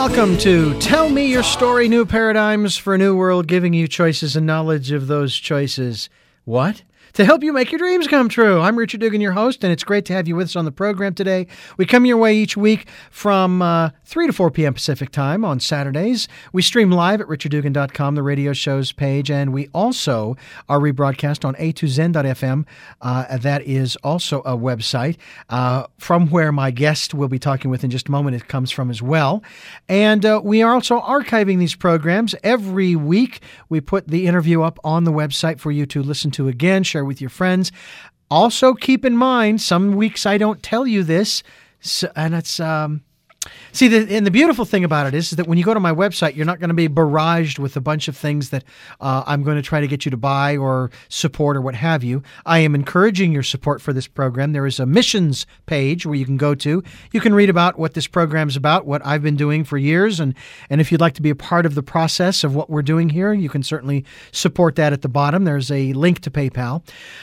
Welcome to Tell Me Your Story, New Paradigms for a New World, giving you choices and knowledge of those choices. What? To help you make your dreams come true. I'm Richard Dugan, your host, and it's great to have you with us on the program today. We come your way each week from 3 to 4 p.m. Pacific time on Saturdays. We stream live at richarddugan.com, the radio show's page, and we also are rebroadcast on a2zen.fm. That is also a website from where my guest will be talking with in just a moment. It comes from as well. And we are also archiving these programs. Every week, we put the interview up on the website for you to listen to again, share with your friends. Also, keep in mind, some weeks I don't tell you this, and it's and the beautiful thing about it is that when you go to my website, you're not going to be barraged with a bunch of things that I'm going to try to get you to buy or support or what have you. I am encouraging your support for this program. There is a missions page where you can go to. You can read about what this program is about, what I've been doing for years, and if you'd like to be a part of the process of what we're doing here, you can certainly support that at the bottom. There's a link to PayPal.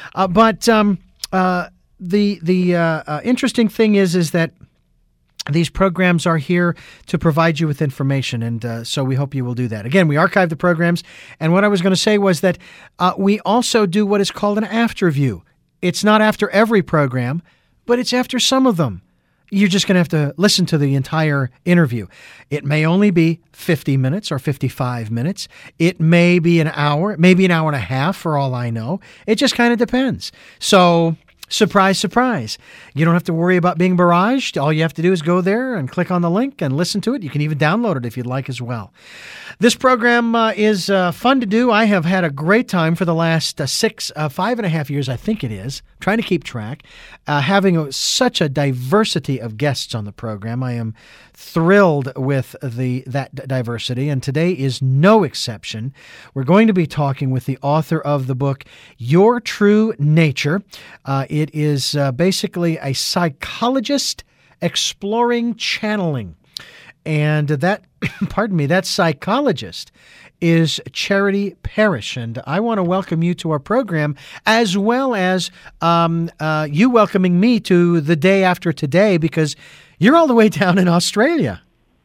The interesting thing is that these programs are here to provide you with information, and so we hope you will do that. Again, we archive the programs, and what I was going to say was that we also do what is called an after view. It's not after every program, but it's after some of them. You're just going to have to listen to the entire interview. It may only be 50 minutes or 55 minutes. It may be an hour, it may be an hour and a half for all I know. It just kind of depends. So, surprise, surprise. You don't have to worry about being barraged. All you have to do is go there and click on the link and listen to it. You can even download it if you'd like as well. This program is fun to do. I have had a great time for the last 5.5 years, I think it is. I'm trying to keep track. Having such a diversity of guests on the program. I am thrilled with that diversity, and today is no exception. We're going to be talking with the author of the book, Your True Nature. It is basically a psychologist exploring channeling. And that, that psychologist is Charity Parrish. And I want to welcome you to our program, as well as you welcoming me to the day after today, because you're all the way down in Australia.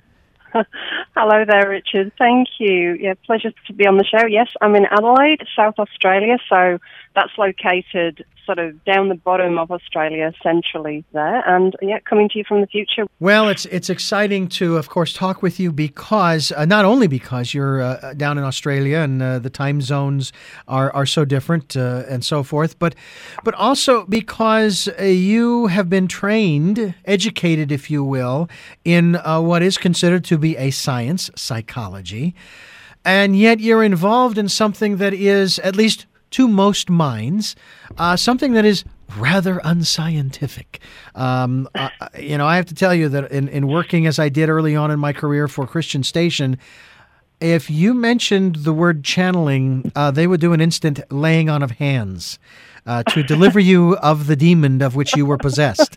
Hello there, Richard. Thank you. Yeah, pleasure to be on the show. Yes, I'm in Adelaide, South Australia, so that's located sort of down the bottom of Australia, centrally there, and coming to you from the future. Well, it's exciting to, of course, talk with you because, not only because you're down in Australia and the time zones are so different and so forth, but also because you have been trained, educated, if you will, in what is considered to be a science, psychology, and yet you're involved in something that is, at least to most minds, something that is rather unscientific. I have to tell you that in working as I did early on in my career for Christian Station, if you mentioned the word channeling, they would do an instant laying on of hands to deliver you of the demon of which you were possessed.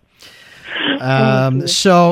And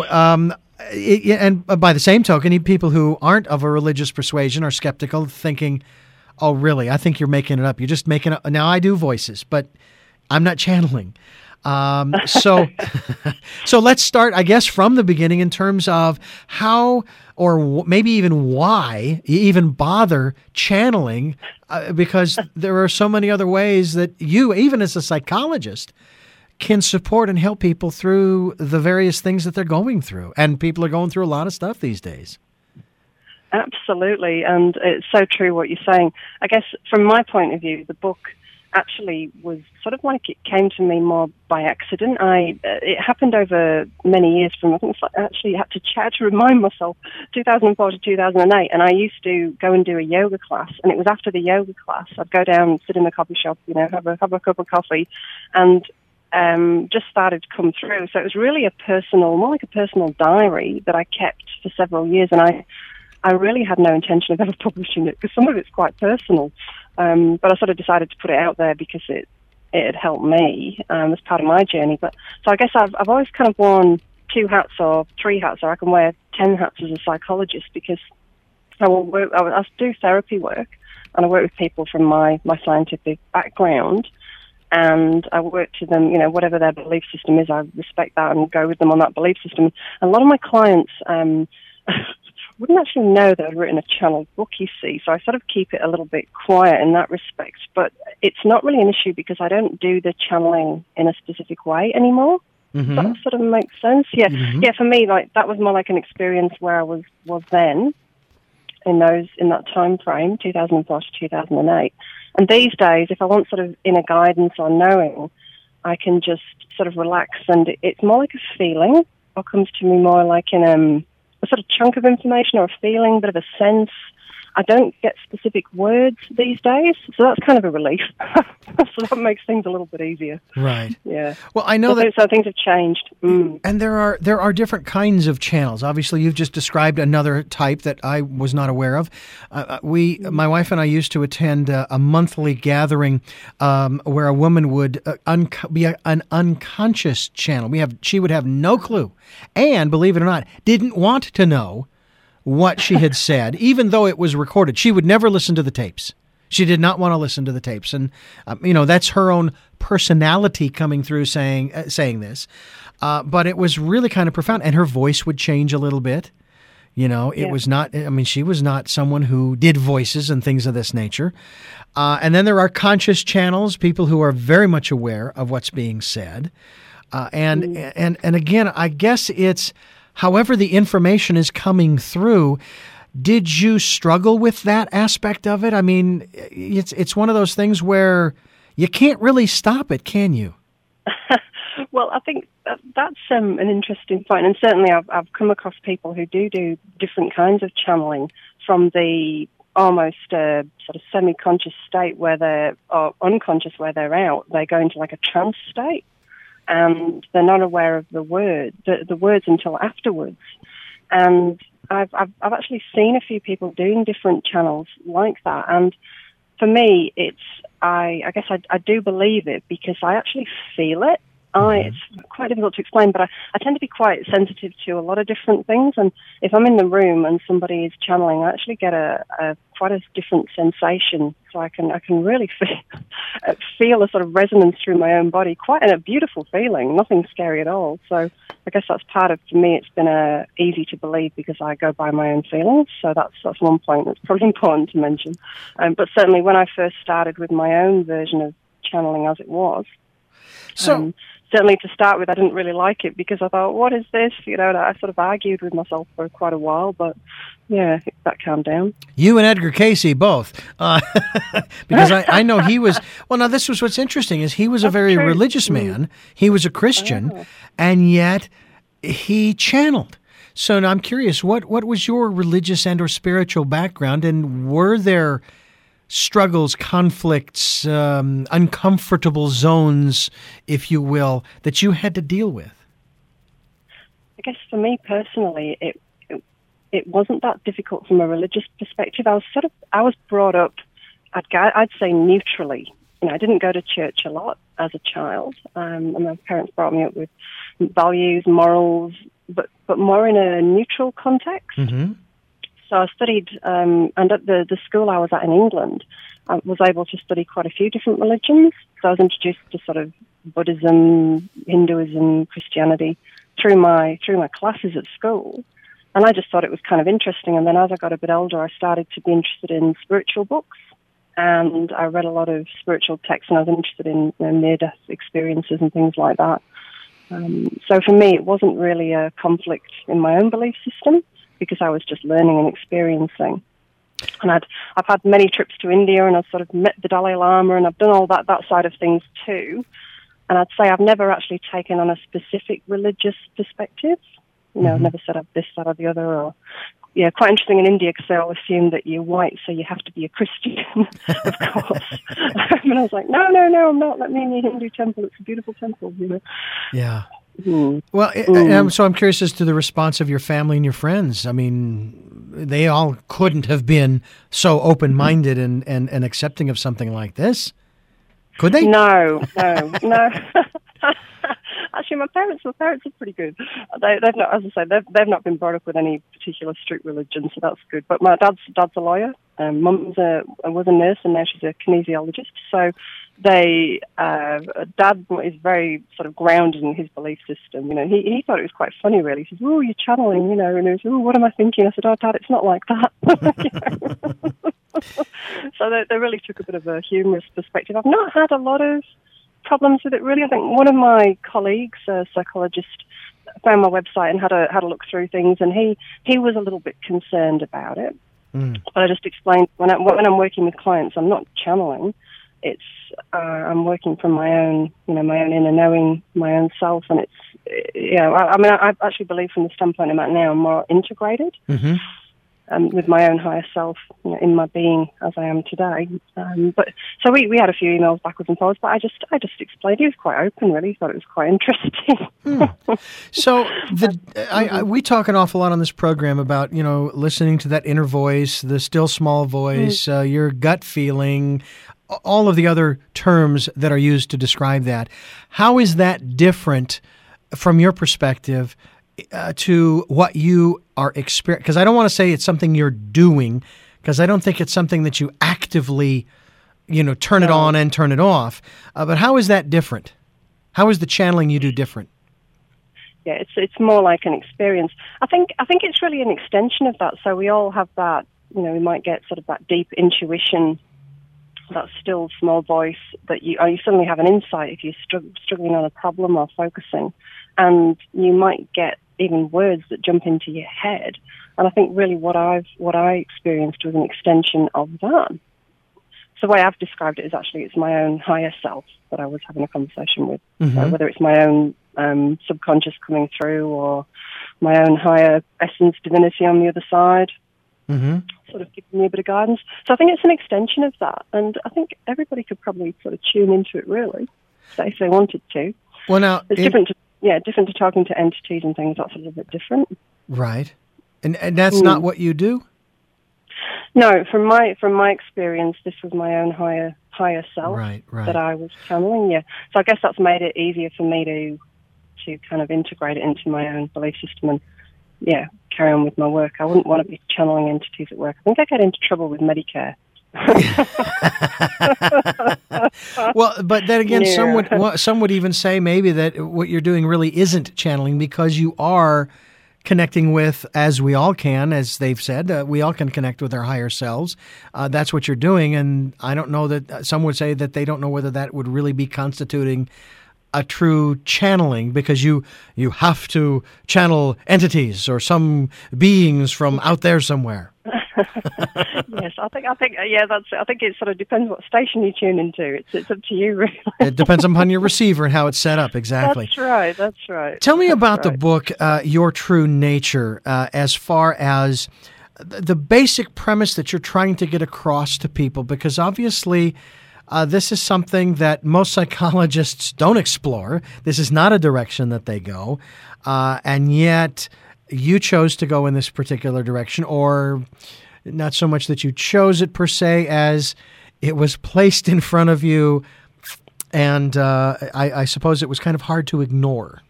by the same token, people who aren't of a religious persuasion are skeptical, thinking, oh, really? I think you're making it up. You're just making it. Now, I do voices, but I'm not channeling. So let's start, I guess, from the beginning in terms of how, or maybe even why, you even bother channeling, because there are so many other ways that you, even as a psychologist, can support and help people through the various things that they're going through. And people are going through a lot of stuff these days. Absolutely, and it's so true what you're saying. I guess from my point of view, the book actually was sort of like it came to me more by accident. It happened over many years I think I actually had to remind myself, 2004 to 2008, and I used to go and do a yoga class, and it was after the yoga class, I'd go down and sit in the coffee shop, have a cup of coffee, and just started to come through. So it was really more like a personal diary that I kept for several years, and I really had no intention of ever publishing it because some of it's quite personal. But I sort of decided to put it out there because it had helped me as part of my journey. But so I guess I've always kind of worn 2 hats or 3 hats, or I can wear 10 hats as a psychologist, because I do therapy work, and I work with people from my scientific background, and I work to them, whatever their belief system is, I respect that and go with them on that belief system. And a lot of my clients wouldn't actually know that I'd written a channeled book, you see, so I sort of keep it a little bit quiet in that respect. But it's not really an issue because I don't do the channeling in a specific way anymore. Mm-hmm. That sort of makes sense. Yeah, Mm-hmm. yeah. For me, like that was more like an experience where I was then in that time frame, 2004 to 2008. And these days, if I want sort of inner guidance or knowing, I can just sort of relax, and it's more like a feeling, or comes to me more like in a sort of chunk of information or a feeling, bit of a sense. I don't get specific words these days, so that's kind of a relief. So that makes things a little bit easier. Right. Yeah. Well, I know so things have changed. Mm. And there are different kinds of channels. Obviously, you've just described another type that I was not aware of. My wife and I used to attend a monthly gathering where a woman would be an unconscious channel. She would have no clue, and believe it or not, didn't want to know what she had said, even though it was recorded. She would never listen to the tapes. She did not want to listen to the tapes. And, that's her own personality coming through saying this. But it was really kind of profound. And her voice would change a little bit. It was not, she was not someone who did voices and things of this nature. And then there are conscious channels, people who are very much aware of what's being said. And again, I guess it's, however the information is coming through, did you struggle with that aspect of it? I mean, it's one of those things where you can't really stop it, can you? Well, I think that's an interesting point, and certainly I've come across people who do different kinds of channeling from the almost sort of semi-conscious state or unconscious where they're out. They go into like a trance state, and they're not aware of the words until afterwards. And I've actually seen a few people doing different channels like that. And for me, I guess I do believe it because I actually feel it. It's quite difficult to explain, but I tend to be quite sensitive to a lot of different things. And if I'm in the room and somebody is channeling, I actually get quite a different sensation. So I can really feel a sort of resonance through my own body, quite a beautiful feeling, nothing scary at all. So I guess that's part of, for me, it's been easy to believe because I go by my own feelings. So that's one point that's probably important to mention. But certainly when I first started with my own version of channeling as it was, certainly to start with, I didn't really like it because I thought, what is this? I sort of argued with myself for quite a while, but yeah, that calmed down. You and Edgar Casey both, because I know he was, well, now this was what's interesting is he was a very religious man. He was a Christian, and yet he channeled. So now I'm curious, what was your religious and or spiritual background, and were there struggles, conflicts, uncomfortable zones, if you will, that you had to deal with? I guess for me personally, it wasn't that difficult from a religious perspective. I was brought up, I'd say neutrally. I didn't go to church a lot as a child, and my parents brought me up with values, morals, but more in a neutral context. Mm-hmm. So I studied, and at the school I was at in England, I was able to study quite a few different religions. So I was introduced to sort of Buddhism, Hinduism, Christianity through my classes at school. And I just thought it was kind of interesting. And then as I got a bit older, I started to be interested in spiritual books. And I read a lot of spiritual texts, and I was interested in near-death experiences and things like that. So for me, it wasn't really a conflict in my own belief system, because I was just learning and experiencing. And I've had many trips to India, and I've sort of met the Dalai Lama, and I've done all that side of things too. And I'd say I've never actually taken on a specific religious perspective. I've never said this, that, or the other. Or quite interesting in India because they all assume that you're white, so you have to be a Christian, of course. And I was like, no, I'm not. Let me in your Hindu temple. It's a beautiful temple, Yeah. Well, so I'm curious as to the response of your family and your friends. I mean, they all couldn't have been so open-minded and accepting of something like this, could they? No. Actually, my parents are pretty good. They've not, as I say, they've not been brought up with any particular strict religion, so that's good. But my dad's a lawyer. Mum was a nurse, and now she's a kinesiologist. So Dad is very sort of grounded in his belief system. You know, he thought it was quite funny, really. He says, "Oh, you're channeling," you know, and he was, "Oh, what am I thinking?" I said, "Oh, Dad, it's not like that." So they really took a bit of a humorous perspective. I've not had a lot of problems with it, really. I think one of my colleagues, a psychologist, found my website and had a look through things, and he was a little bit concerned about it. But I just explained when I'm working with clients, I'm not channeling. It's I'm working from my own inner knowing, my own self, and it's I actually believe from the standpoint I'm at now, I'm more integrated. Mm-hmm. With my own higher self, you know, in my being as I am today. But so we had a few emails backwards and forwards, but I just explained. He was quite open, really. He thought it was quite interesting. So we talk an awful lot on this program about, you know, listening to that inner voice, the still small voice, your gut feeling, all of the other terms that are used to describe that. How is that different from your perspective to what you are experiencing? Because I don't want to say it's something you're doing, because I don't think it's something that you actively, you know, turn it on and turn it off. But how is that different? How is the channeling you do different? Yeah, it's more like an experience. I think it's really an extension of that. So we all have that. You know, we might get sort of that deep intuition, that still small voice that you suddenly have an insight if you're struggling on a problem or focusing, and you might get even words that jump into your head. And I think really what I experienced was an extension of that. So the way I've described it is actually it's my own higher self that I was having a conversation with. Mm-hmm. So whether it's my own subconscious coming through or my own higher essence divinity on the other side, sort of giving me a bit of guidance. So I think it's an extension of that. And I think everybody could probably sort of tune into it, really, if they wanted to. Well, now it's different to talking to entities and things. That's a little bit different. Right. And that's not what you do? No, from my experience, this was my own higher self that I was channeling. Yeah, so I guess that's made it easier for me to kind of integrate it into my own belief system and carry on with my work. I wouldn't want to be channeling entities at work. I think I get into trouble with Medicare. Well, but then again, some would even say maybe that what you're doing really isn't channeling, because you are connecting with, as we all can, as they've said, we all can connect with our higher selves. That's what you're doing, and I don't know that some would say that they don't know whether that would really be constituting a true channeling, because you have to channel entities or some beings from out there somewhere. Yes, I think I think it sort of depends what station you tune into. It's up to you, really. It depends upon your receiver and how it's set up. Exactly. That's right. Tell me about the book, Your True Nature, as far as the basic premise that you're trying to get across to people, because obviously this is something that most psychologists don't explore. This is not a direction that they go, and yet you chose to go in this particular direction, or not so much that you chose it per se, as it was placed in front of you, and I suppose it was kind of hard to ignore.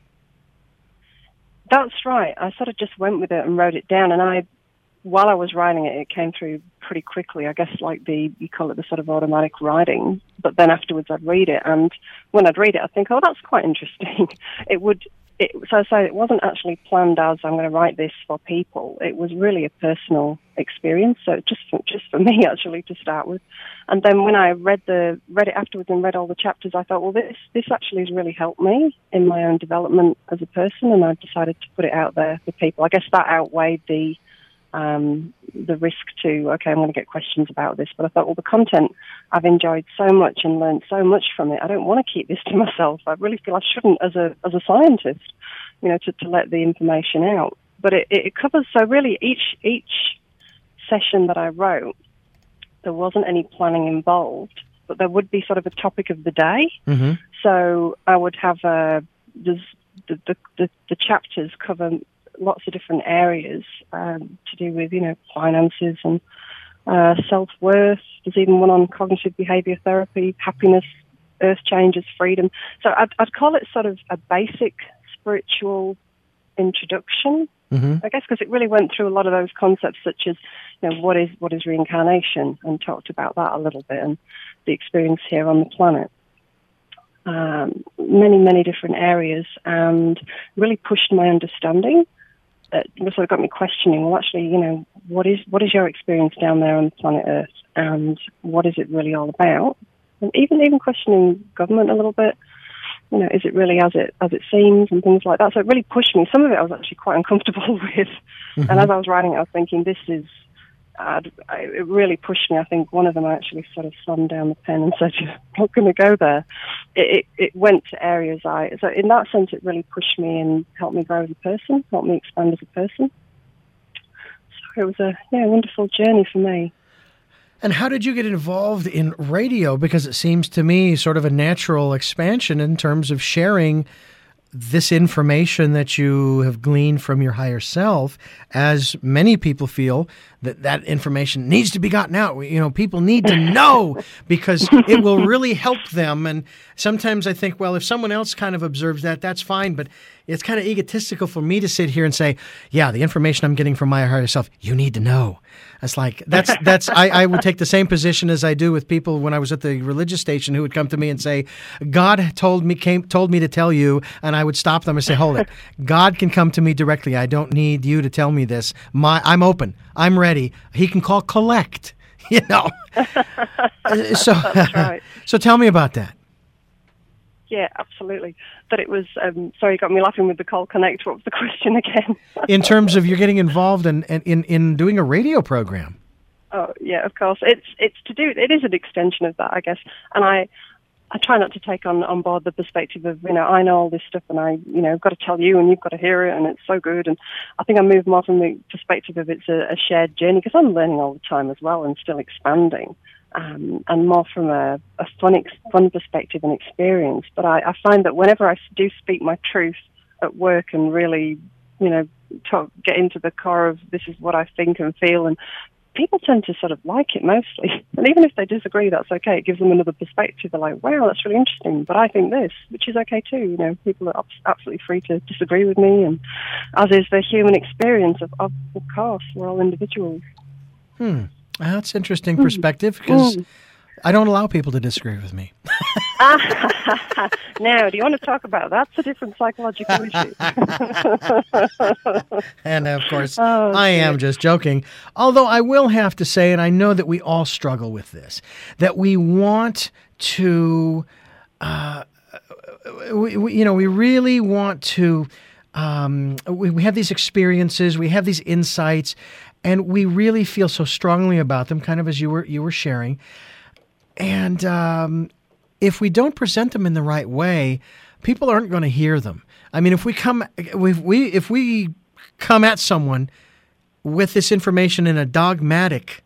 That's right. I sort of just went with it and wrote it down, and while I was writing it, it came through pretty quickly. I guess like you call it the sort of automatic writing, but then afterwards I'd read it, and when I'd read it, I'd think, oh, that's quite interesting. So it wasn't actually planned as I'm going to write this for people. It was really a personal experience, so just for me actually to start with. And then when I read it afterwards and read all the chapters, I thought, well, this actually has really helped me in my own development as a person, and I decided to put it out there for people. I guess that outweighed the risk to, okay, I'm going to get questions about this. But I thought, well, the content, I've enjoyed so much and learned so much from it. I don't want to keep this to myself. I really feel I shouldn't as a scientist, to let the information out. But it covers, so really each session that I wrote, there wasn't any planning involved, but there would be sort of a topic of the day. Mm-hmm. So I would have the chapters cover lots of different areas to do with, finances and self-worth. There's even one on cognitive behavior therapy, happiness, earth changes, freedom. So I'd call it sort of a basic spiritual introduction, I guess, because it really went through a lot of those concepts, such as, what is reincarnation, and talked about that a little bit, and the experience here on the planet. Many different areas, and really pushed my understanding. It sort of got me questioning, well, actually, what is your experience down there on the planet Earth, and what is it really all about? And even questioning government a little bit. Is it really as it seems, and things like that. So it really pushed me. Some of it I was actually quite uncomfortable with, and as I was writing it, I was thinking, it really pushed me. I think one of them I actually sort of slammed down the pen and said, "You're not going to go there." It went to areas so in that sense, it really pushed me and helped me grow as a person, helped me expand as a person. So it was a wonderful journey for me. And how did you get involved in radio? Because it seems to me sort of a natural expansion in terms of sharing this information that you have gleaned from your higher self, as many people feel that information needs to be gotten out. People need to know because it will really help them. And sometimes I think, well, if someone else kind of observes that, that's fine. But it's kind of egotistical for me to sit here and say, yeah, the information I'm getting from my higher self, you need to know. It's like, I would take the same position as I do with people when I was at the religious station who would come to me and say, God told me to tell you, and I would stop them and say, hold it. God can come to me directly. I don't need you to tell me this. I'm open. I'm ready. He can call collect, So, right. So tell me about that. Yeah, absolutely. But it was, sorry, you got me laughing with the call connect. What was the question again? In terms of you're getting involved in doing a radio program. Oh, yeah, of course. It is an extension of that, I guess. And I try not to take on board the perspective of, I know all this stuff and I've got to tell you and you've got to hear it and it's so good. And I think I move more from the perspective of it's a shared journey, because I'm learning all the time as well and still expanding. And more from a fun perspective and experience. But I find that whenever I do speak my truth at work and really, get into the core of this is what I think and feel, and people tend to sort of like it mostly. And even if they disagree, that's okay. It gives them another perspective. They're like, wow, that's really interesting, but I think this, which is okay too. People are absolutely free to disagree with me, and as is the human experience of course, we're all individuals. That's interesting perspective, because I don't allow people to disagree with me. Now, do you want to talk about that? That's a different psychological issue. And of course, I am just joking. Although I will have to say, and I know that we all struggle with this, that we want to, we really want to, we have these experiences, we have these insights, and we really feel so strongly about them, kind of as you were sharing. And if we don't present them in the right way, people aren't going to hear them. I mean, if we come at someone with this information in a dogmatic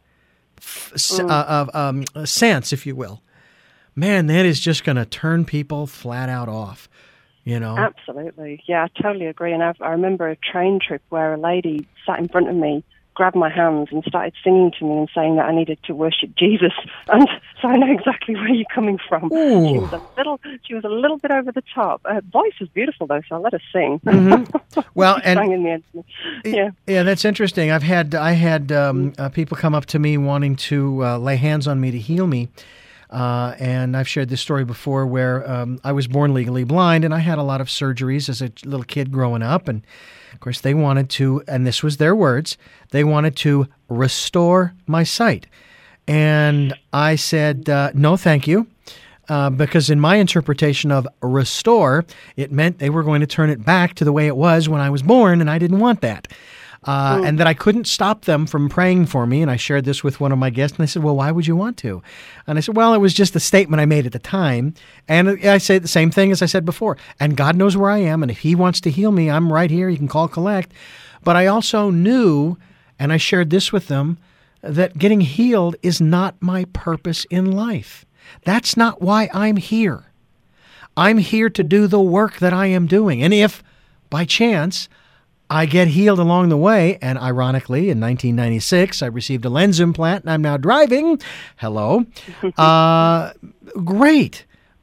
sense, if you will, man, that is just going to turn people flat out off. Absolutely, yeah, I totally agree. And I remember a train trip where a lady sat in front of me, grabbed my hands and started singing to me and saying that I needed to worship Jesus. And so I know exactly where you're coming from. She was a little bit over the top. Her voice was beautiful though, so I let her sing. Mm-hmm. Well, and sang in the end. Yeah, that's interesting. I had people come up to me wanting to lay hands on me to heal me. And I've shared this story before where I was born legally blind, and I had a lot of surgeries as a little kid growing up. And, of course, they wanted to, and this was their words, they wanted to restore my sight. And I said, no, thank you, because in my interpretation of restore, it meant they were going to turn it back to the way it was when I was born, and I didn't want that. And that I couldn't stop them from praying for me. And I shared this with one of my guests, and they said, well, why would you want to? And I said, well, it was just a statement I made at the time. And I said the same thing as I said before. And God knows where I am, and if He wants to heal me, I'm right here. He can call collect. But I also knew, and I shared this with them, that getting healed is not my purpose in life. That's not why I'm here. I'm here to do the work that I am doing. And if, by chance, I get healed along the way, and ironically, in 1996, I received a lens implant, and I'm now driving. Hello. Great.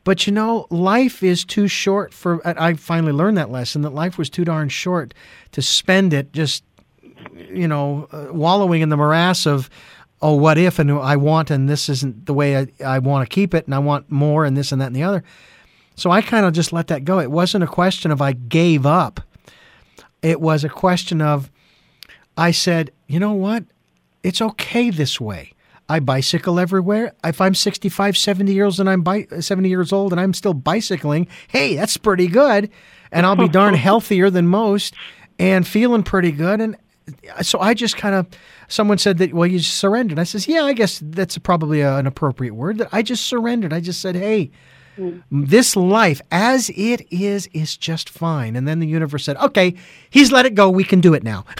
But life is too short for. I finally learned that lesson, that life was too darn short to spend it just, wallowing in the morass of, oh, what if, and I want, and this isn't the way I want to keep it, and I want more, and this and that and the other. So I kind of just let that go. It wasn't a question of I gave up. It was a question of, I said, you know what? It's okay this way. I bicycle everywhere. If I'm 65, 70 years and 70 years old and I'm still bicycling, hey, that's pretty good. And I'll be darn healthier than most and feeling pretty good. And so I just kind of, someone said that, well, you just surrendered. I says, yeah, I guess that's probably an appropriate word. That I just surrendered. I just said, hey, this life as it is just fine. And then the universe said, okay, he's let it go. We can do it now.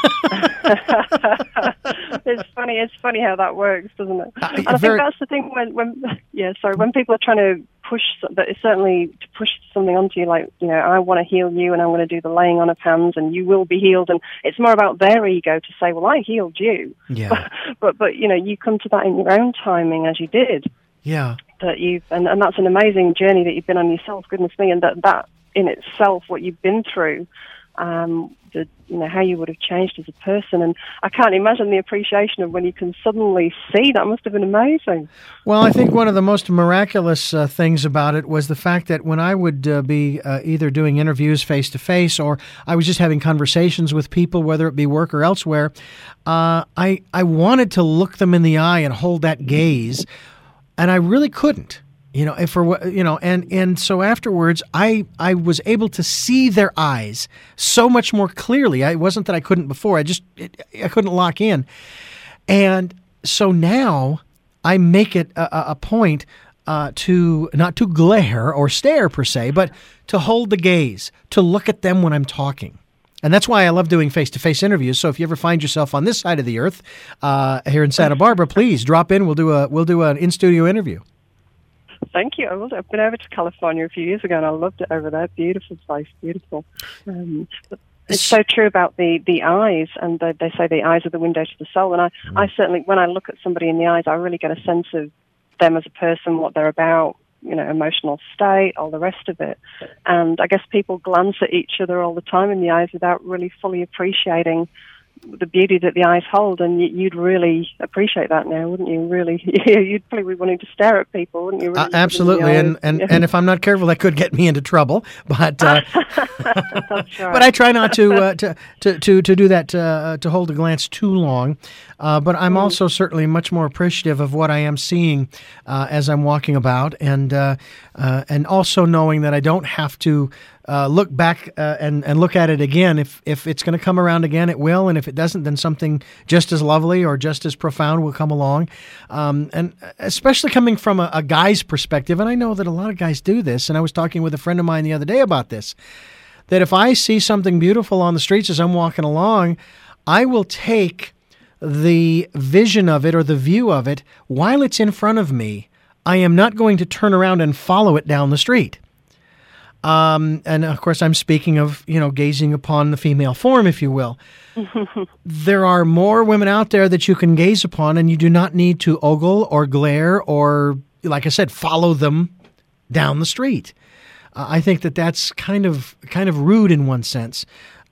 It's funny how that works, doesn't it? And I think that's the thing when people are trying to push, that is certainly to push something onto you, like, I want to heal you and I'm going to do the laying on of hands and you will be healed. And it's more about their ego to say, well, I healed you. Yeah. But you come to that in your own timing, as you did. Yeah. That and that's an amazing journey that you've been on yourself, goodness me, and that in itself, what you've been through, how you would have changed as a person. And I can't imagine the appreciation of when you can suddenly see. That must have been amazing. Well, I think one of the most miraculous things about it was the fact that when I would be either doing interviews face-to-face or I was just having conversations with people, whether it be work or elsewhere, I wanted to look them in the eye and hold that gaze, and I really couldn't. And so afterwards, I was able to see their eyes so much more clearly. It wasn't that I couldn't before. I couldn't lock in. And so now I make it a point to not to glare or stare per se, but to hold the gaze, to look at them when I'm talking. And that's why I love doing face-to-face interviews. So if you ever find yourself on this side of the earth here in Santa Barbara, please drop in. We'll do an in-studio interview. Thank you. I've been over to California a few years ago, and I loved it over there. Beautiful place, beautiful. It's so true about the eyes, and they say the eyes are the window to the soul. And I certainly, when I look at somebody in the eyes, I really get a sense of them as a person, what they're about, emotional state, all the rest of it. And I guess people glance at each other all the time in the eyes without really fully appreciating the beauty that the eyes hold, and you'd really appreciate that now, wouldn't you? Really, you'd probably be wanting to stare at people, wouldn't you? Really Absolutely, and if I'm not careful, that could get me into trouble. But That's right. But I try not to do that, to hold a glance too long. But I'm also certainly much more appreciative of what I am seeing as I'm walking about, and also knowing that I don't have to look back and look at it again. If it's going to come around again, it will, and if it doesn't, then something just as lovely or just as profound will come along. And especially coming from a guy's perspective, and I know that a lot of guys do this, and I was talking with a friend of mine the other day about this, that if I see something beautiful on the streets as I'm walking along, I will take the vision of it or the view of it while it's in front of me. I am not going to turn around and follow it down the street. And of course, I'm speaking of, gazing upon the female form, if you will. There are more women out there that you can gaze upon, and you do not need to ogle or glare or, like I said, follow them down the street. I think that that's kind of rude in one sense.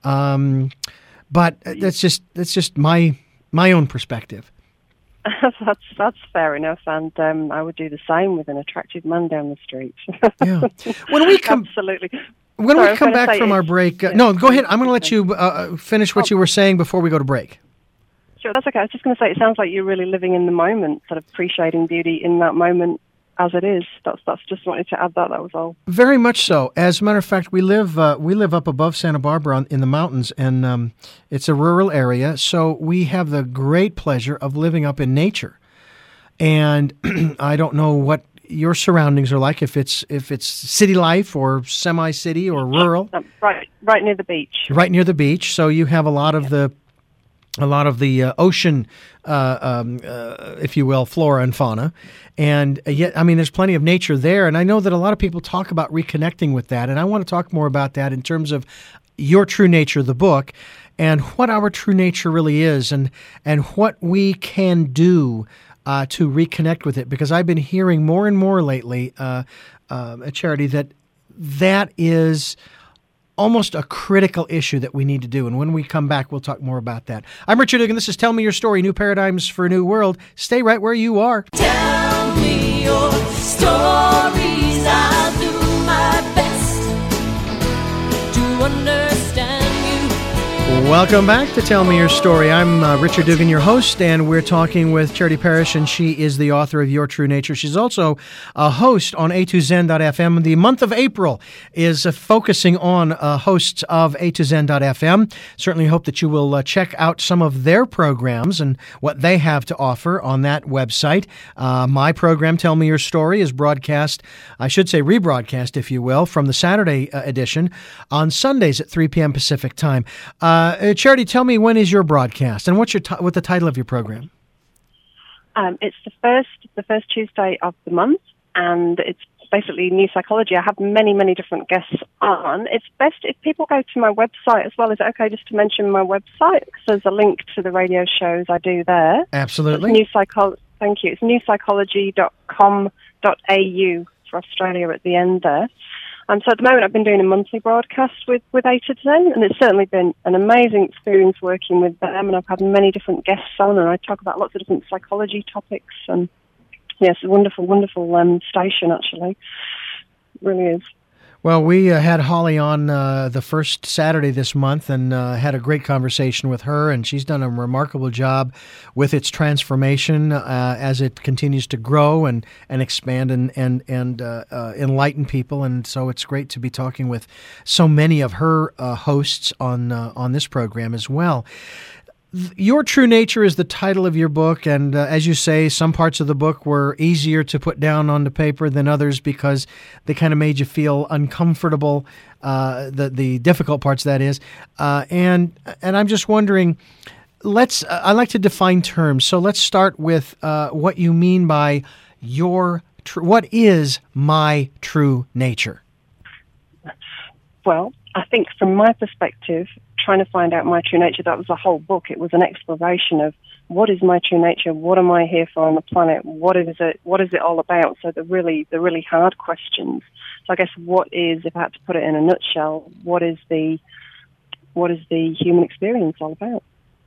But that's just my own perspective. That's fair enough, and I would do the same with an attractive man down the street. Yeah. Absolutely. When we come back from our break, no, go ahead. I'm going to let you finish what you were saying before we go to break. Sure, that's okay. I was just going to say, it sounds like you're really living in the moment, sort of appreciating beauty in that moment as it is. That's just wanted to add that. That was all. Very much so. As a matter of fact, we live up above Santa Barbara in the mountains, and it's a rural area. So we have the great pleasure of living up in nature. And I don't know what your surroundings are like, if it's city life or semi-city or rural. Right near the beach. Right near the beach. So you have a lot of the ocean, if you will, flora and fauna. And yet, there's plenty of nature there. And I know that a lot of people talk about reconnecting with that. And I want to talk more about that in terms of Your True Nature, the book, and what our true nature really is, and what we can do to reconnect with it, because I've been hearing more and more lately, Charity, that is almost a critical issue that we need to do. And when we come back, we'll talk more about that. I'm Richard Dugan. This is Tell Me Your Story, New Paradigms for a New World. Stay right where you are. Tell me your stories. I'll do my best to understand you. Welcome back to Tell Me Your Story. I'm Richard Dugan, your host, and we're talking with Charity Parrish, and she is the author of Your True Nature. She's also a host on A2Zen.fm. The month of April is focusing on hosts of A2Zen.fm. Certainly hope that you will check out some of their programs and what they have to offer on that website. My program, Tell Me Your Story, is broadcast, I should say rebroadcast, if you will, from the Saturday edition on Sundays at 3 p.m. Pacific time. Charity, tell me, when is your broadcast, and what's what the title of your program? It's the first Tuesday of the month, and it's basically New Psychology. I have many different guests on. It's best if people go to my website as well. Is it okay just to mention my website? Because there's a link to the radio shows I do there. Absolutely. Thank you. It's newpsychology.com.au for Australia at the end there. So at the moment, I've been doing a monthly broadcast with A2Zen, and it's certainly been an amazing experience working with them, and I've had many different guests on, and I talk about lots of different psychology topics, and yes, a wonderful station, actually. It really is. Well, we had Holly on the first Saturday this month and had a great conversation with her, and she's done a remarkable job with its transformation as it continues to grow and expand and enlighten people. And so it's great to be talking with so many of her hosts on this program as well. Your True Nature is the title of your book, and as you say, some parts of the book were easier to put down on the paper than others because they kind of made you feel uncomfortable, the difficult parts, that is. And I'm just wondering, I like to define terms, so let's start with what you mean by what is my true nature? Well, I think from my perspective, trying to find out my true nature, that was the whole book. It was an exploration of what is my true nature, what am I here for on the planet, what is it all about? So the really hard questions. So I guess if I had to put it in a nutshell, what is the human experience all about?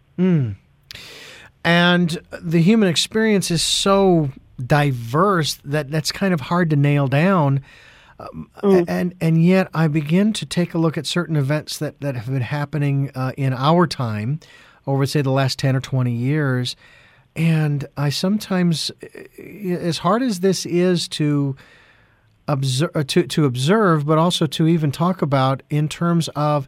And the human experience is so diverse that's kind of hard to nail down. And yet I begin to take a look at certain events that have been happening in our time over, say, the last 10 or 20 years. And I sometimes, as hard as this is to observe, but also to even talk about in terms of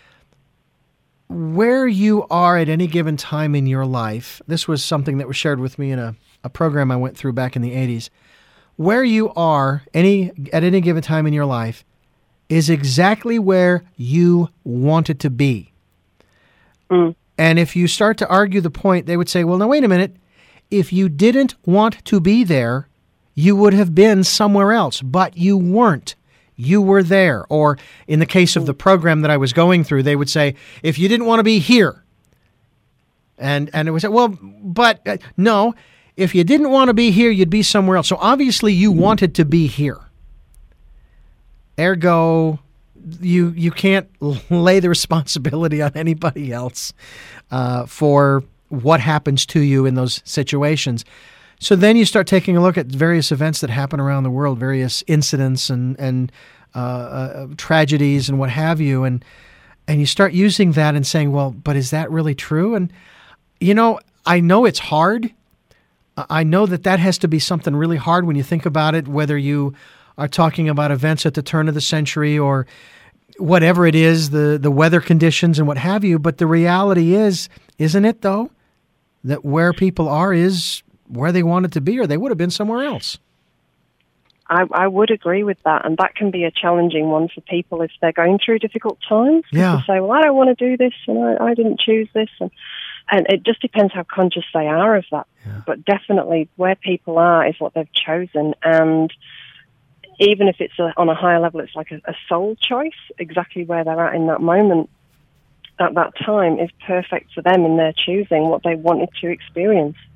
where you are at any given time in your life. This was something that was shared with me in a program I went through back in the 80s. Where you are at any given time in your life is exactly where you want it to be. And if you start to argue the point, they would say, well, now, wait a minute. If you didn't want to be there, you would have been somewhere else, but you weren't. You were there. Or in the case of the program that I was going through, they would say, if you didn't want to be here. And it was, well, but no. If you didn't want to be here, you'd be somewhere else. So obviously you wanted to be here. Ergo, you can't lay the responsibility on anybody else for what happens to you in those situations. So then you start taking a look at various events that happen around the world, various incidents and tragedies and what have you, and you start using that and saying, well, but is that really true? And, I know it's hard. I know that has to be something really hard when you think about it, whether you are talking about events at the turn of the century or whatever it is, the weather conditions and what have you. But the reality is, isn't it, though, that where people are is where they wanted to be, or they would have been somewhere else? I would agree with that, and that can be a challenging one for people if they're going through difficult times. Yeah. To say, well, I don't want to do this, and I didn't choose this, and it just depends how conscious they are of that. Yeah. But definitely where people are is what they've chosen. And even if it's on a higher level, it's like a soul choice. Exactly where they're at in that moment, at that time, is perfect for them in their choosing what they wanted to experience.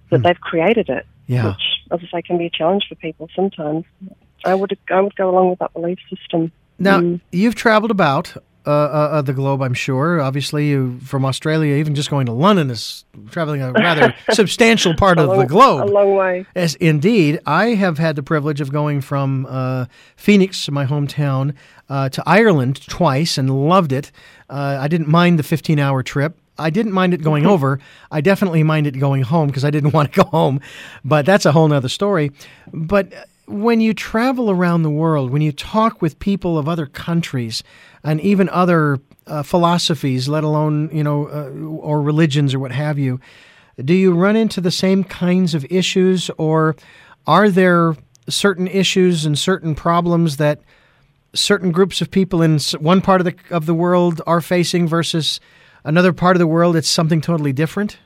that they've created it, Yeah. which, as I say, can be a challenge for people sometimes. I would go along with that belief system. Now, you've traveled about the globe, I'm sure. Obviously, you from Australia, even just going to London is traveling a rather substantial part of the globe. A long way. Yes, indeed. I have had the privilege of going from Phoenix, my hometown, to Ireland twice and loved it. I didn't mind the 15-hour trip. I didn't mind it going over. I definitely minded going home because I didn't want to go home. But that's a whole other story. But when you travel around the world, when you talk with people of other countries and even other philosophies, let alone, or religions or what have you, do you run into the same kinds of issues, or are there certain issues and certain problems that certain groups of people in one part of the world are facing versus another part of the world it's something totally different?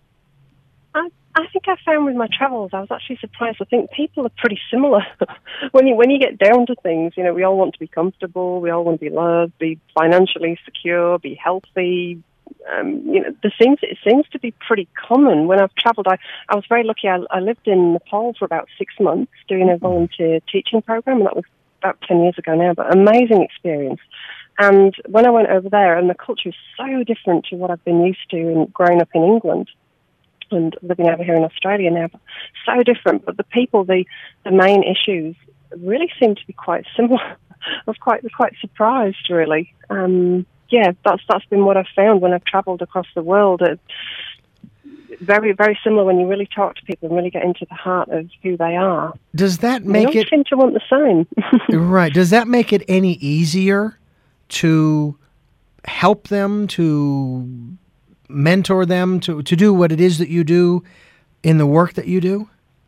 I think I found with my travels, I was actually surprised. I think people are pretty similar. when you get down to things, we all want to be comfortable, we all want to be loved, be financially secure, be healthy. It seems to be pretty common. When I've travelled, I was very lucky. I lived in Nepal for about 6 months doing a volunteer teaching program, and that was about 10 years ago now, but amazing experience. And when I went over there, and the culture is so different to what I've been used to and growing up in England, and living over here in Australia now, so different. But the people, the main issues really seem to be quite similar. I was quite surprised, really. That's been what I've found when I've travelled across the world. It's very, very similar when you really talk to people and really get into the heart of who they are. Does that make it... They seem to want the same. Right. Does that make it any easier to help them, to mentor them, to do what it is that you do in the work that you do?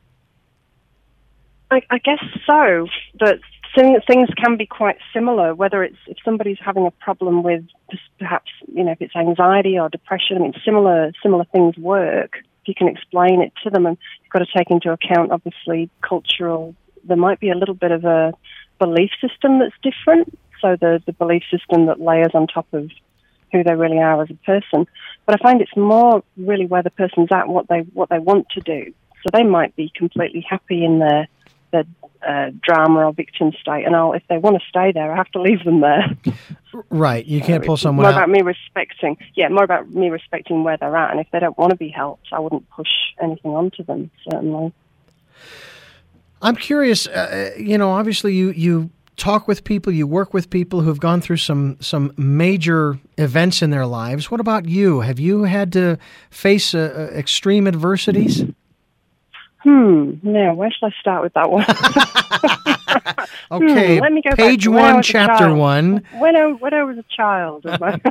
I guess so, but things can be quite similar, whether it's if somebody's having a problem with perhaps, if it's anxiety or depression. I mean, similar things work. If you can explain it to them, and you've got to take into account, obviously, cultural. There might be a little bit of a belief system that's different, so the belief system that layers on top of who they really are as a person. But I find it's more really where the person's at, what they want to do. So they might be completely happy in their drama or victim state, and if they want to stay there, I have to leave them there. Right, you can't pull someone more out. More about me respecting where they're at, and if they don't want to be helped, I wouldn't push anything onto them, certainly. I'm curious, obviously you talk with people, you work with people who've gone through some major events in their lives. What about you? Have you had to face extreme adversities? Now, where should I start with that one? Okay, let me go page back 1, chapter 1. When I was a child.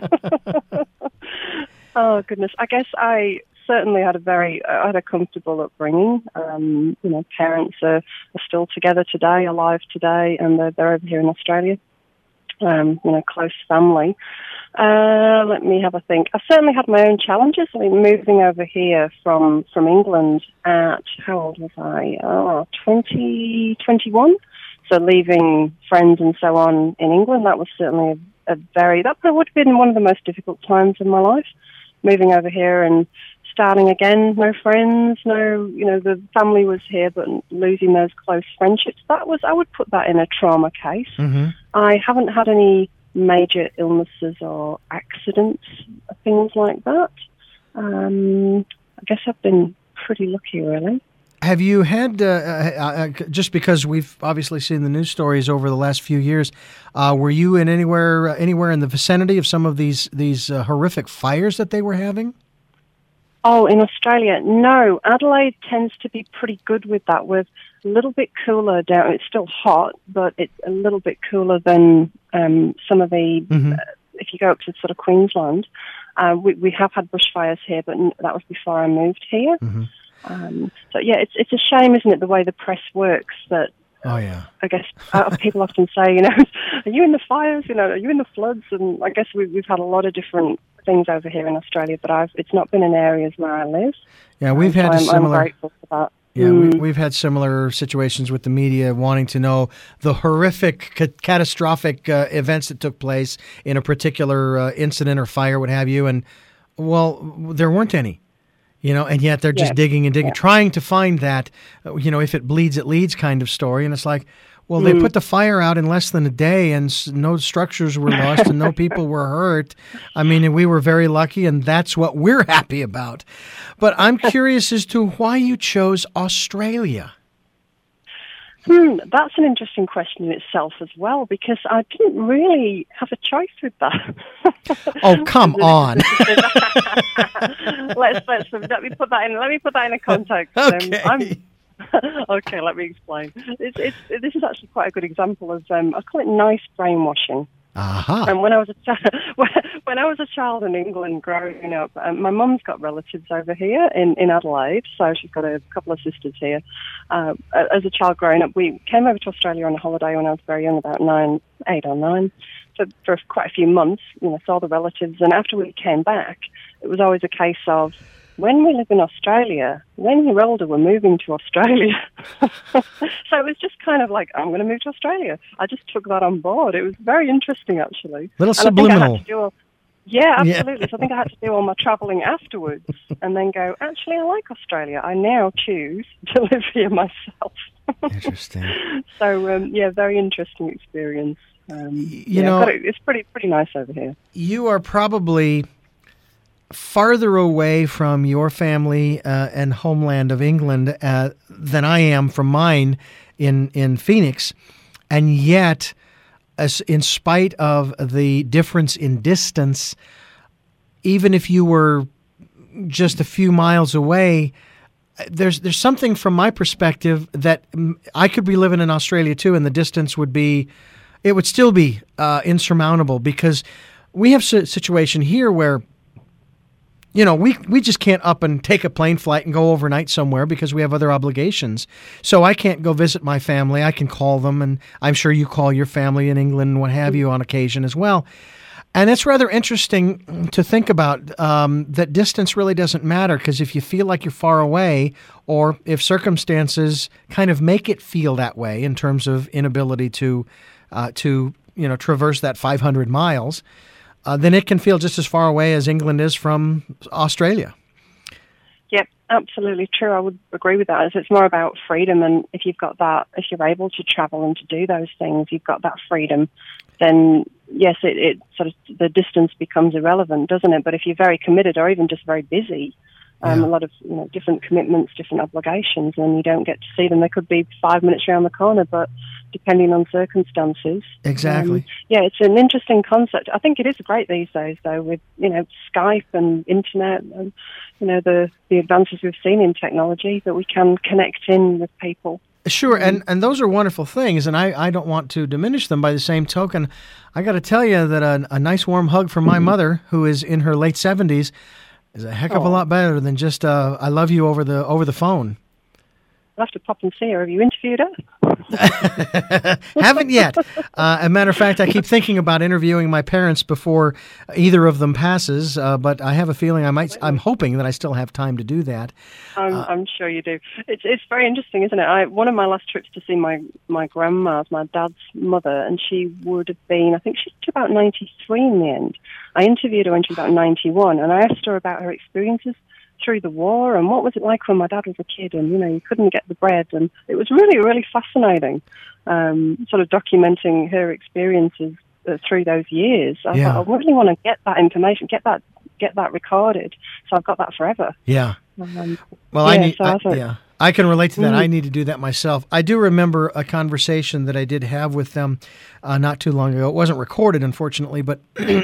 Oh, goodness. I guess I certainly had a comfortable upbringing. Parents are still together today, alive today, and they're over here in Australia. Close family. Let me have a think. I certainly had my own challenges. I mean, moving over here from England at, how old was I? 21. So leaving friends and so on in England, that was certainly that would have been one of the most difficult times in my life. Moving over here and starting again, no friends, the family was here, but losing those close friendships, I would put that in a trauma case. Mm-hmm. I haven't had any major illnesses or accidents, things like that. I guess I've been pretty lucky, really. Have you had, just because we've obviously seen the news stories over the last few years, were you in anywhere in the vicinity of some of these horrific fires that they were having? Oh, in Australia, no. Adelaide tends to be pretty good with that. We're a little bit cooler down. It's still hot, but it's a little bit cooler than some of the, if you go up to sort of Queensland. We have had bushfires here, but that was before I moved here. Mm-hmm. So, yeah, it's a shame, isn't it, the way the press works, that oh, yeah. I guess people often say, are you in the fires? Are you in the floods? And I guess we've had a lot of different things over here in Australia, but it's not been in areas where I live. Yeah, we've had I'm grateful for that. Yeah, we've had similar situations with the media wanting to know the horrific, catastrophic events that took place in a particular incident or fire, what have you. And, well, there weren't any. And yet they're just Yeah. digging and digging, trying to find that, if it bleeds, it leads kind of story. And it's like, well, they put the fire out in less than a day, and no structures were lost and no people were hurt. I mean, and we were very lucky, and that's what we're happy about. But I'm curious as to why you chose Australia. That's an interesting question in itself as well, because I didn't really have a choice with that. Oh, come on. Let me put that in. Let me put that in a context. Okay. Okay, let me explain. This is actually quite a good example of I call it nice brainwashing. Uh-huh. And when I was a child in England growing up, my mum's got relatives over here in Adelaide, so she's got a couple of sisters here. As a child growing up, we came over to Australia on a holiday when I was very young, about 8 or 9, for quite a few months. Saw the relatives, and after we came back, it was always a case of, when we live in Australia, when you're older, we're moving to Australia. So it was just kind of like, I'm going to move to Australia. I just took that on board. It was very interesting, actually. Little subliminal. Yeah, absolutely. Yeah. So I think I had to do all my travelling afterwards and then go, actually, I like Australia. I now choose to live here myself. Interesting. So, very interesting experience. It's pretty nice over here. You are probably farther away from your family and homeland of England than I am from mine in Phoenix, and yet, in spite of the difference in distance, even if you were just a few miles away, there's something from my perspective that I could be living in Australia too, and the distance would still be insurmountable, because we have a situation here where we just can't up and take a plane flight and go overnight somewhere because we have other obligations. So I can't go visit my family. I can call them, and I'm sure you call your family in England and what have you on occasion as well. And it's rather interesting to think about that distance really doesn't matter, because if you feel like you're far away, or if circumstances kind of make it feel that way in terms of inability to traverse that 500 miles, then it can feel just as far away as England is from Australia. Yep, absolutely true. I would agree with that. It's more about freedom, and if you're able to travel and to do those things, you've got that freedom, then yes, it sort of, the distance becomes irrelevant, doesn't it? But if you're very committed or even just very busy, a lot of different commitments, different obligations, and you don't get to see them. They could be 5 minutes around the corner, but depending on circumstances. Exactly. It's an interesting concept. I think it is great these days, though, with Skype and internet and the advances we've seen in technology, that we can connect in with people. Sure, and those are wonderful things, and I don't want to diminish them. By the same token, I got to tell you that a nice warm hug from my mother, who is in her late 70s, is a heck of a lot better than just "I love you" over the phone. I'll have to pop and see her. Have you interviewed her? Haven't yet. As a matter of fact, I keep thinking about interviewing my parents before either of them passes, but I have a feeling I'm hoping that I still have time to do that. I'm sure you do. It's very interesting, isn't it? One of my last trips to see my grandma, my dad's mother, and she would have been, I think she's about 93 in the end. I interviewed her when she was about 91, and I asked her about her experiences through the war and what was it like when my dad was a kid, and you couldn't get the bread, and it was really, really fascinating, sort of documenting her experiences through those years. I thought, I really want to get that information, get that recorded, so I've got that forever. Yeah. I can relate to that. I need to do that myself. I do remember a conversation that I did have with them not too long ago. It wasn't recorded, unfortunately, but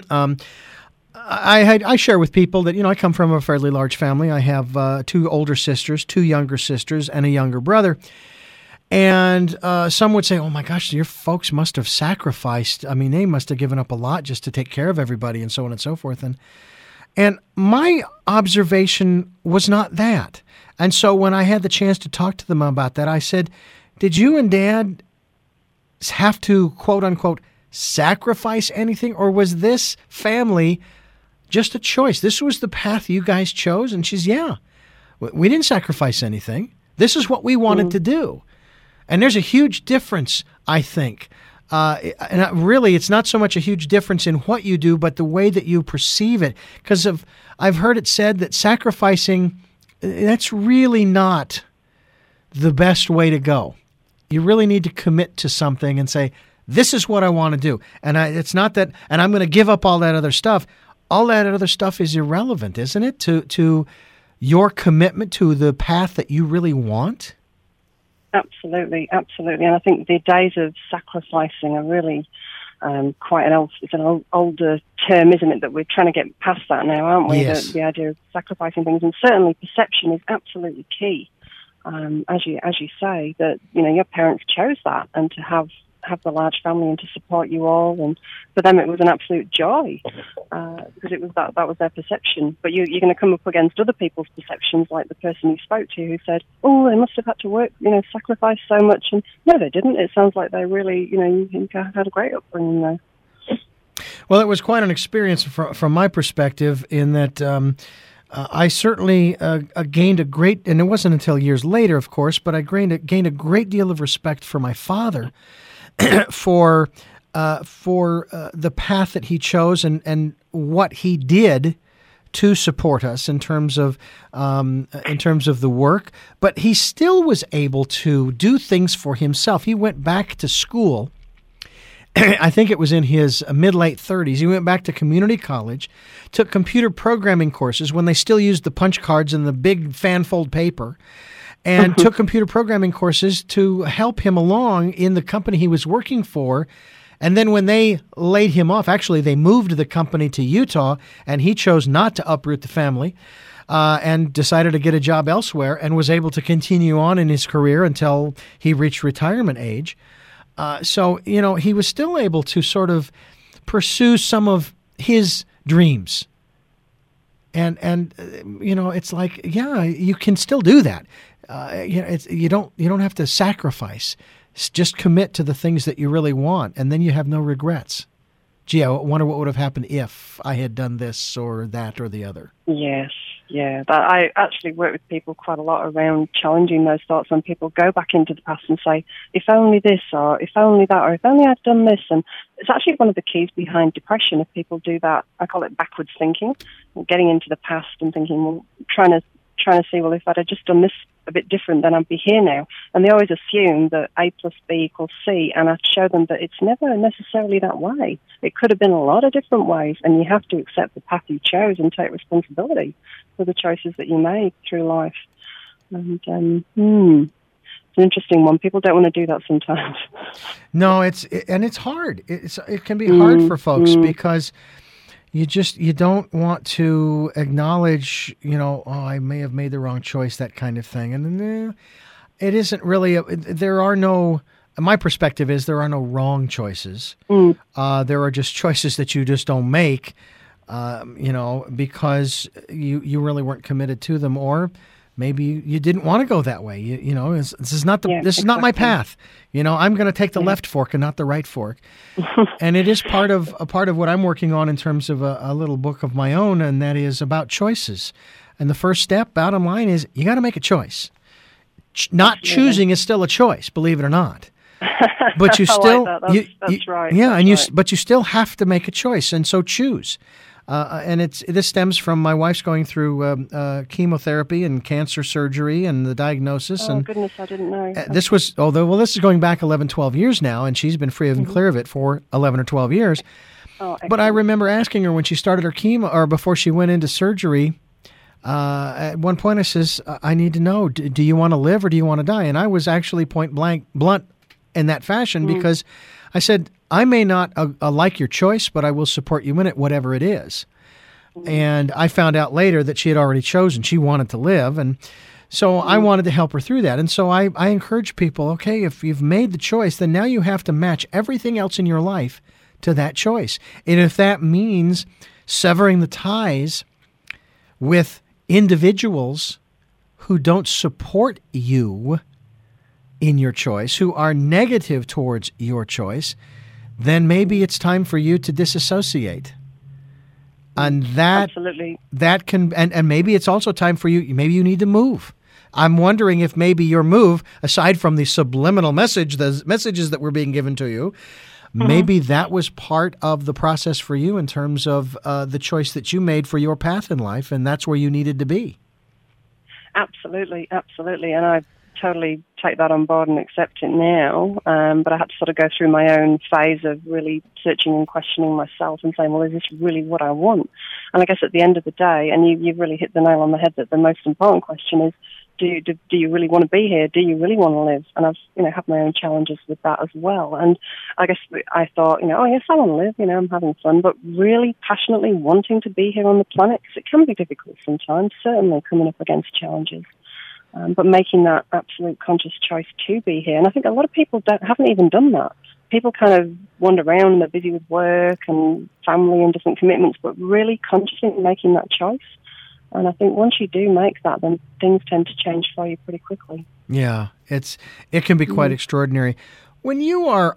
I share with people that, I come from a fairly large family. I have 2 older sisters, 2 younger sisters, and a younger brother. And some would say, oh, my gosh, your folks must have sacrificed. I mean, they must have given up a lot just to take care of everybody and so on and so forth. And my observation was not that. And so when I had the chance to talk to them about that, I said, did you and Dad have to, quote unquote, sacrifice anything? Or was this family just a choice? This was the path you guys chose? And she's, we didn't sacrifice anything. This is what we wanted to do. And there's a huge difference, I think. And really, it's not so much a huge difference in what you do, but the way that you perceive it. Because I've heard it said that sacrificing that's really not the best way to go. You really need to commit to something and say, this is what I want to do. And it's not that, and I'm going to give up all that other stuff. All that other stuff is irrelevant, isn't it? To your commitment to the path that you really want? Absolutely, absolutely. And I think the days of sacrificing are really quite an older term, isn't it? That we're trying to get past that now, aren't we? Yes. The idea of sacrificing things, and certainly perception is absolutely key. As you say, that your parents chose that, and to have the large family and to support you all, and for them it was an absolute joy because it was that was their perception. But you're going to come up against other people's perceptions, like the person you spoke to who said, "Oh, they must have had to work, sacrifice so much," and no, they didn't. It sounds like they really, you had a great upbringing there. Well, it was quite an experience from my perspective in that. I certainly gained a great, and it wasn't until years later, of course, but I gained a great deal of respect for my father, for the path that he chose and what he did to support us in terms of the work. But he still was able to do things for himself. He went back to school. I think it was in his mid-late 30s. He went back to community college, took computer programming courses when they still used the punch cards and the big fanfold paper, and took computer programming courses to help him along in the company he was working for. And then when they laid him off, actually they moved the company to Utah, and he chose not to uproot the family and decided to get a job elsewhere and was able to continue on in his career until he reached retirement age. So, he was still able to sort of pursue some of his dreams. And it's like, yeah, you can still do that. You don't have to sacrifice. Just commit to the things that you really want, and then you have no regrets. Gee, I wonder what would have happened if I had done this or that or the other. Yes, yeah. But I actually work with people quite a lot around challenging those thoughts when people go back into the past and say, if only this, or if only that, or if only I'd done this. And it's actually one of the keys behind depression. If people do that, I call it backwards thinking, getting into the past and thinking, well, trying to see, well, if I'd have just done this a bit different, then I'd be here now. And they always assume that A plus B equals C, and I show them that it's never necessarily that way. It could have been a lot of different ways, and you have to accept the path you chose and take responsibility for the choices that you made through life. And it's an interesting one. People don't want to do that sometimes. No, it's hard. It can be hard for folks because you don't want to acknowledge, I may have made the wrong choice, that kind of thing. And it isn't really, my perspective is there are no wrong choices. There are just choices that you just don't make, because you really weren't committed to them, or maybe you didn't want to go that way. This is not not my path. I'm going to take the left fork and not the right fork. And it is part of what I'm working on in terms of a little book of my own, and that is about choices. And the first step, bottom line, is you got to make a choice. Not choosing is still a choice, believe it or not. But you still, I like that. That's right. Yeah, that's but you still have to make a choice, and so choose. And this stems from my wife's going through chemotherapy and cancer surgery and the diagnosis. Oh, goodness, I didn't know. This is going back 11, 12 years now, and she's been free and clear of it for 11 or 12 years. Oh, but I remember asking her when she started her chemo, or before she went into surgery, at one point I says, I need to know, do you want to live or do you want to die? And I was actually blunt in that fashion because I said, I may not like your choice, but I will support you in it, whatever it is. And I found out later that she had already chosen. She wanted to live. And so I wanted to help her through that. And so I encourage people, okay, if you've made the choice, then now you have to match everything else in your life to that choice. And if that means severing the ties with individuals who don't support you in your choice, who are negative towards your choice, then maybe it's time for you to disassociate. And absolutely. That can, and maybe it's also time for you, maybe you need to move. I'm wondering if maybe your move, aside from the subliminal the messages that were being given to you, maybe that was part of the process for you in terms of the choice that you made for your path in life, and that's where you needed to be. Absolutely, absolutely. And I totally take that on board and accept it now. But I had to sort of go through my own phase of really searching and questioning myself and saying, well, is this really what I want? And I guess at the end of the day, and you've really hit the nail on the head, that the most important question is, do you really want to be here? Do you really want to live? And I've, had my own challenges with that as well. And I guess I thought, oh yes, I want to live, I'm having fun, but really passionately wanting to be here on the planet, because it can be difficult sometimes, certainly coming up against challenges. But making that absolute conscious choice to be here. And I think a lot of people haven't even done that. People kind of wander around and they're busy with work and family and different commitments, but really consciously making that choice. And I think once you do make that, then things tend to change for you pretty quickly. Yeah, it can be quite extraordinary. When you are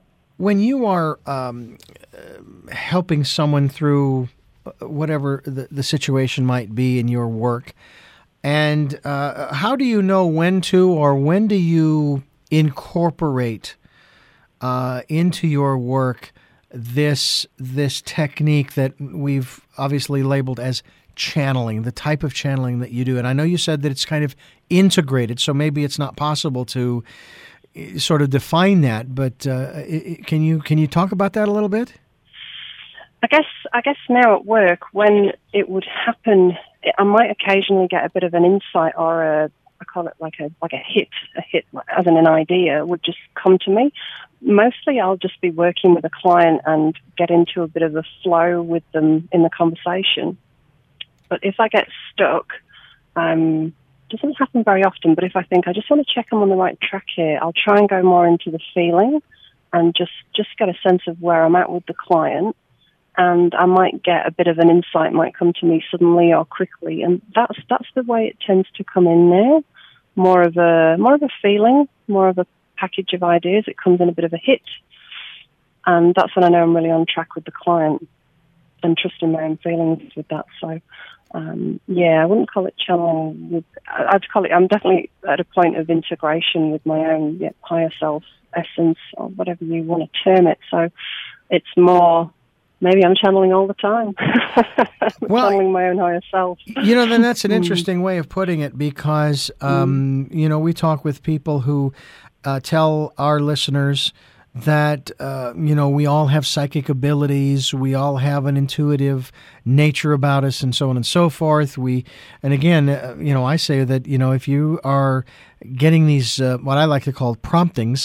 helping someone through whatever the situation might be in your work, and how do you know when do you incorporate into your work this technique that we've obviously labeled as channeling, the type of channeling that you do? And I know you said that it's kind of integrated, so maybe it's not possible to sort of define that, but can you talk about that a little bit? I guess now at work, when it would happen, I might occasionally get a bit of an insight, or I call it like a hit, as in an idea would just come to me. Mostly I'll just be working with a client and get into a bit of a flow with them in the conversation. But if I get stuck, doesn't happen very often, but if I think I just want to check I'm on the right track here, I'll try and go more into the feeling and just get a sense of where I'm at with the client. And I might get a bit of an insight, might come to me suddenly or quickly, and that's the way it tends to come in now. More of a feeling, more of a package of ideas. It comes in a bit of a hit, and that's when I know I'm really on track with the client and trusting my own feelings with that. So, I wouldn't call it channeling. I'd call it. I'm definitely at a point of integration with my own higher self essence, or whatever you want to term it. So, it's more. Maybe I'm channeling all the time. Channeling my own higher self. Then that's an interesting way of putting it, because, we talk with people who tell our listeners that, we all have psychic abilities, we all have an intuitive nature about us, and so on and so forth. And again, I say that, if you are getting these, what I like to call promptings,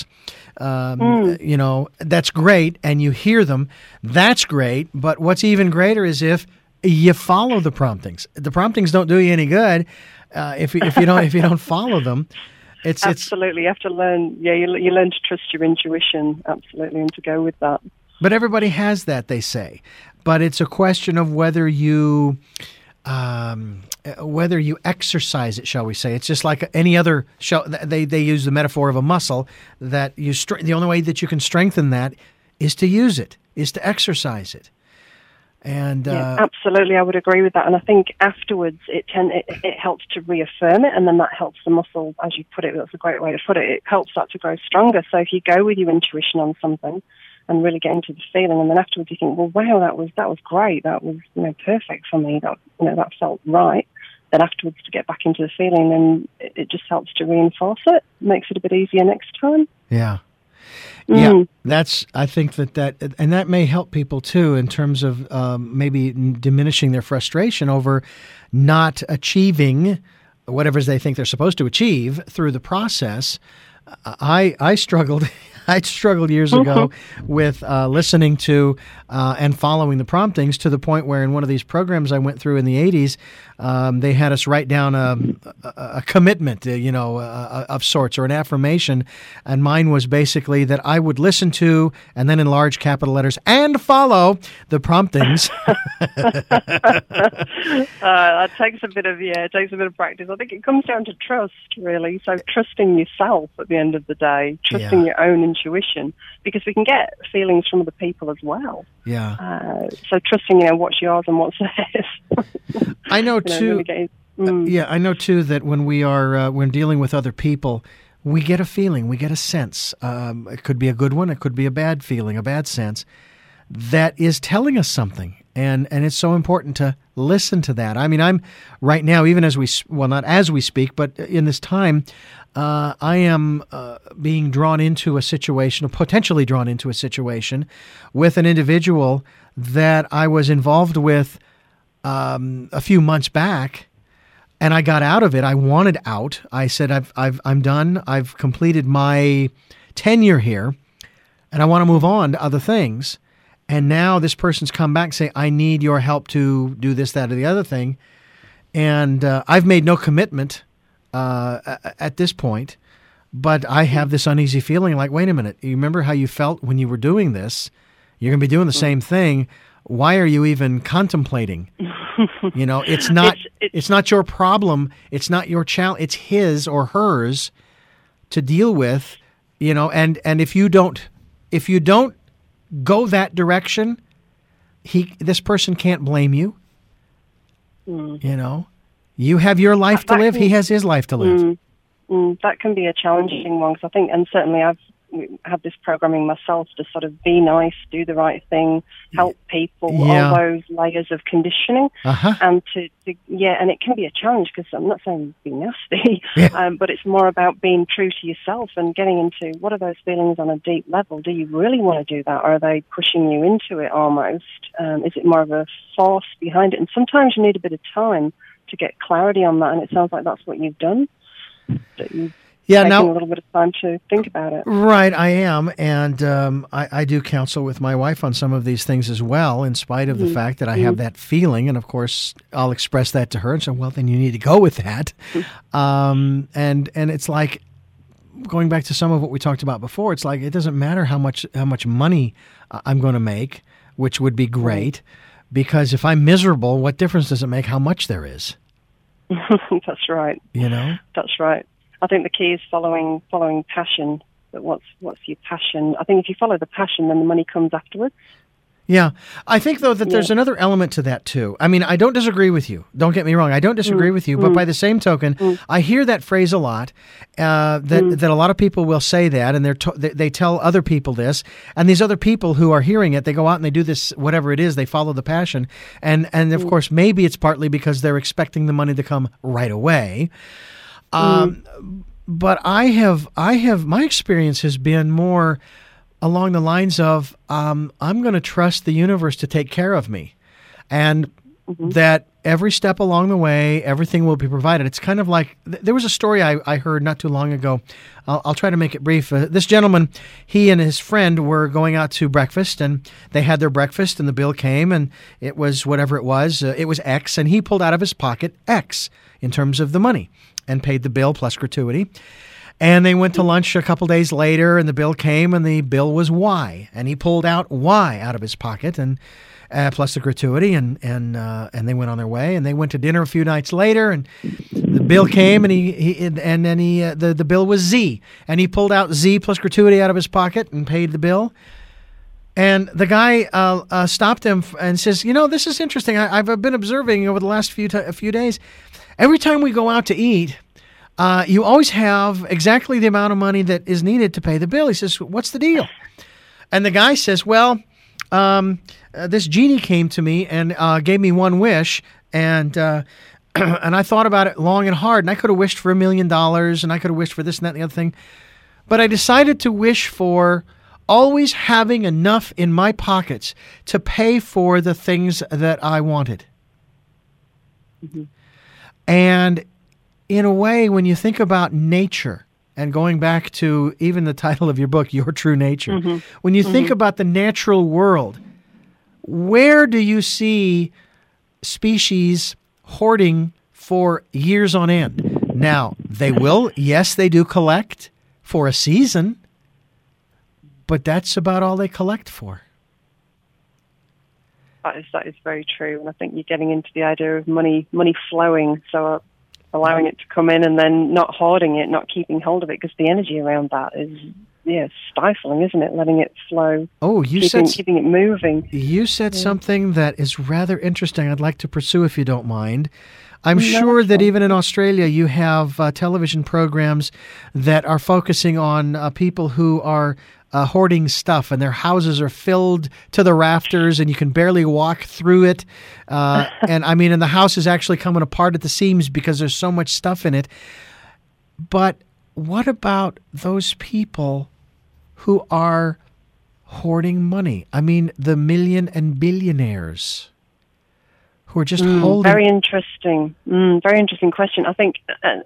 that's great, and you hear them, that's great, but what's even greater is if you follow the promptings. The promptings don't do you any good if you don't follow them. It's absolutely. You have to learn. Yeah, you learn to trust your intuition, absolutely, and to go with that. But everybody has that, they say. But it's a question of whether you exercise it, shall we say. It's just like any other. They use the metaphor of a muscle that the only way that you can strengthen that is to use it, is to exercise it. And absolutely, I would agree with that. And I think afterwards it helps to reaffirm it, and then that helps the muscle, as you put it. That's a great way to put it. It helps that to grow stronger. So if you go with your intuition on something and really get into the feeling, and then afterwards you think, well, wow, that was great. That was perfect for me. That felt right. Then afterwards to get back into the feeling, then it just helps to reinforce it. Makes it a bit easier next time. Yeah. Yeah, I think that may help people too in terms of maybe diminishing their frustration over not achieving whatever they think they're supposed to achieve through the process. I struggled years ago with listening to and following the promptings, to the point where in one of these programs I went through in the 80s, they had us write down a commitment, of sorts, or an affirmation. And mine was basically that I would listen to, and then in large capital letters, and follow the promptings. It takes a bit of practice. I think it comes down to trust, really. So trusting yourself at the end of the day, trusting your own intuition, because we can get feelings from other people as well. Yeah. So trusting, what's yours and what's theirs. I know too. I know too that when we are when dealing with other people, we get a feeling, we get a sense. It could be a good one, it could be a bad feeling, a bad sense. that is telling us something. And it's so important to listen to that. I mean, I'm right now, even as not as we speak, but in this time, I am being drawn into a situation, or potentially drawn into a situation, with an individual that I was involved with a few months back, and I got out of it. I wanted out. I said, I'm done. I've completed my tenure here, and I want to move on to other things. And now this person's come back and say, I need your help to do this, that, or the other thing. And I've made no commitment at this point, but I have this uneasy feeling like, wait a minute, you remember how you felt when you were doing this? You're going to be doing the same thing. Why are you even contemplating? It's not your problem. It's not your challenge. It's his or hers to deal with, and if you don't go that direction, this person can't blame you. You have your life to live. He has his life to live. That can be a challenging one, because I think, and certainly I've had this programming myself to sort of be nice, do the right thing, help people, all those layers of conditioning, and and it can be a challenge, because I'm not saying be nasty, but it's more about being true to yourself and getting into what are those feelings on a deep level. Do you really want to do that, or are they pushing you into it almost? Is it more of a force behind it? And sometimes you need a bit of time to get clarity on that, and it sounds like that's what you've done. Taking a little bit of time to think about it. Right, I am, and I do counsel with my wife on some of these things as well, in spite of the fact that I have that feeling, and of course I'll express that to her and say, well, then you need to go with that. And it's like, going back to some of what we talked about before, it's like it doesn't matter how much money I'm going to make, which would be great, because if I'm miserable, what difference does it make how much there is? That's right. That's right. I think the key is following passion. But what's your passion? I think if you follow the passion, then the money comes afterwards. Yeah. I think, though, that there's another element to that, too. I mean, I don't disagree with you. Don't get me wrong. I don't disagree with you. But by the same token, I hear that phrase a lot, that a lot of people will say that, and they tell other people this. And these other people who are hearing it, they go out and they do this, whatever it is, they follow the passion. And of course, maybe it's partly because they're expecting the money to come right away. But I have my experience has been more along the lines of I'm going to trust the universe to take care of me, and that every step along the way, everything will be provided. It's kind of like, there was a story I heard not too long ago. I'll try to make it brief. This gentleman, he and his friend were going out to breakfast, and they had their breakfast, and the bill came, and it was whatever it was X, and he pulled out of his pocket X in terms of the money and paid the bill plus gratuity. And they went to lunch a couple days later, and the bill came, and the bill was Y. And he pulled out Y out of his pocket, and plus the gratuity, and they went on their way. And they went to dinner a few nights later, and the bill came, and the bill was Z. And he pulled out Z plus gratuity out of his pocket and paid the bill. And the guy stopped him and says, this is interesting. I've been observing over the last few days. Every time we go out to eat, you always have exactly the amount of money that is needed to pay the bill. He says, what's the deal? And the guy says, well, this genie came to me and gave me one wish, and and I thought about it long and hard, and I could have wished for $1 million, and I could have wished for this and that and the other thing. But I decided to wish for always having enough in my pockets to pay for the things that I wanted. And in a way, when you think about nature, and going back to even the title of your book, Your True Nature, when you think about the natural world, where do you see species hoarding for years on end? Now, they do collect for a season, but that's about all they collect for. That is very true, and I think you're getting into the idea of money flowing, so allowing it to come in and then not hoarding it, not keeping hold of it, because the energy around that is stifling, isn't it? Letting it flow. Oh, keeping it moving. You said something that is rather interesting. I'd like to pursue if you don't mind. I'm sure that even in Australia you have television programs that are focusing on people who are hoarding stuff, and their houses are filled to the rafters, and you can barely walk through it. And the house is actually coming apart at the seams because there's so much stuff in it. But what about those people who are hoarding money? I mean, the million and billionaires who are just holding. Very interesting. Very interesting question. I think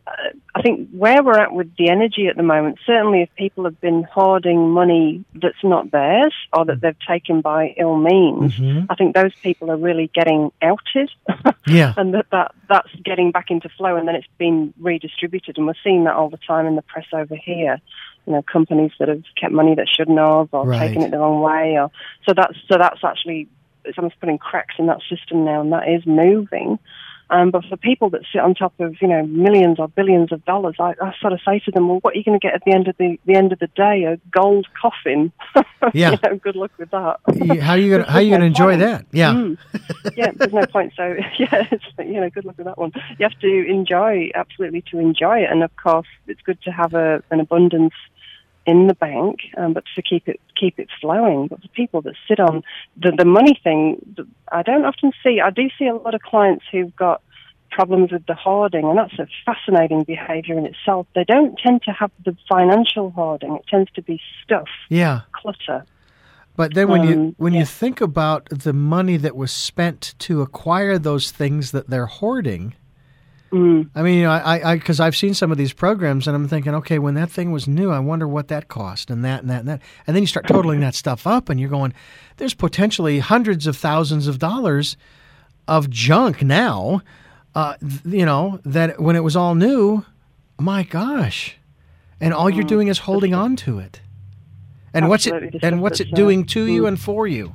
where we're at with the energy at the moment, certainly if people have been hoarding money that's not theirs or that they've taken by ill means, I think those people are really getting outed. Yeah. And that's getting back into flow, and then it's been redistributed. And we're seeing that all the time in the press over here. Companies that have kept money that shouldn't have, or taken it the wrong way, so that's actually, it's almost putting cracks in that system now, and that is moving. But for people that sit on top of millions or billions of dollars, I sort of say to them, well, what are you going to get at the end of the day? A gold coffin. Yeah. Good luck with that. How are you going to enjoy that? Yeah. Yeah, there's no point. So good luck with that one. You have to absolutely enjoy it, and of course, it's good to have an abundance in the bank, but to keep it flowing. But for people that sit on the money thing, I don't often see. I do see a lot of clients who've got problems with the hoarding, and that's a fascinating behaviour in itself. They don't tend to have the financial hoarding. It tends to be stuff, clutter. But then when you think about the money that was spent to acquire those things that they're hoarding. I mean, because I've seen some of these programs, and I'm thinking, okay, when that thing was new, I wonder what that cost, and that, and that, and that. And then you start totaling that stuff up, and you're going, there's potentially hundreds of thousands of dollars of junk now, that when it was all new, my gosh. And all you're doing is holding on to it. And what's it doing to you and for you?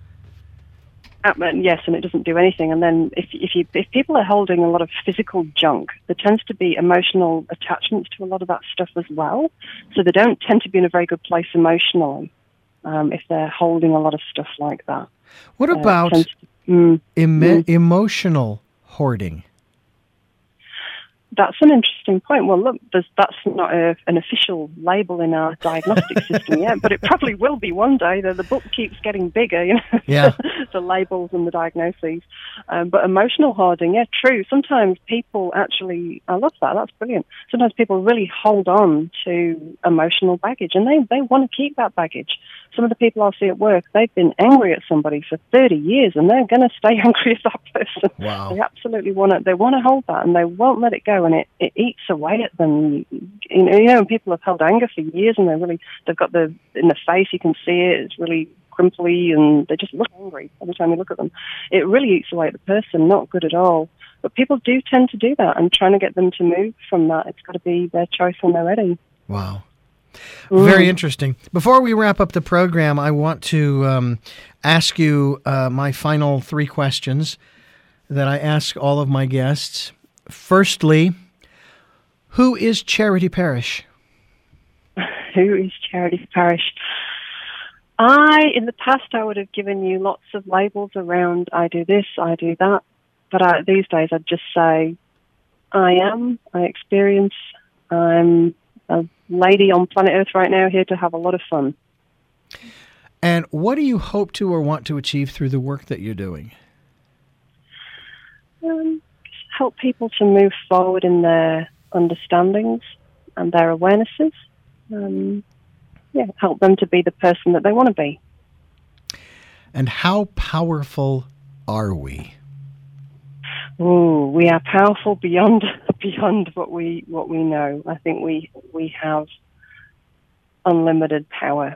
Yes, and it doesn't do anything. And then if people are holding a lot of physical junk, there tends to be emotional attachments to a lot of that stuff as well. So they don't tend to be in a very good place emotionally if they're holding a lot of stuff like that. What about emotional hoarding? That's an interesting point. Well, look, that's not an official label in our diagnostic system yet, but it probably will be one day. The book keeps getting bigger, Yeah. the labels and the diagnoses. But emotional hoarding, yeah, true. Sometimes people actually, I love that, that's brilliant. Sometimes people really hold on to emotional baggage, and they want to keep that baggage. Some of the people I see at work, they've been angry at somebody for 30 years, and they're going to stay angry at that person. Wow. They absolutely want to hold that, and they won't let it go, and it eats away at them. And people have held anger for years, and they've got in the face, you can see it, it's really crimply, and they just look angry every time you look at them. It really eats away at the person, not good at all. But people do tend to do that, and trying to get them to move from that, it's got to be their choice when they're ready. Wow. Very interesting. Before we wrap up the program, I want to ask you my final 3 questions that I ask all of my guests. Firstly, who is Charity Parrish? Who is Charity Parrish? In the past, I would have given you lots of labels around, I do this, I do that. But these days, I'd just say, I experience, I'm a lady on planet Earth right now, here to have a lot of fun. And what do you hope to or want to achieve through the work that you're doing? Help people to move forward in their understandings and their awarenesses. Help them to be the person that they want to be. And how powerful are we? Oh, we are powerful beyond what we know. I think we have unlimited power.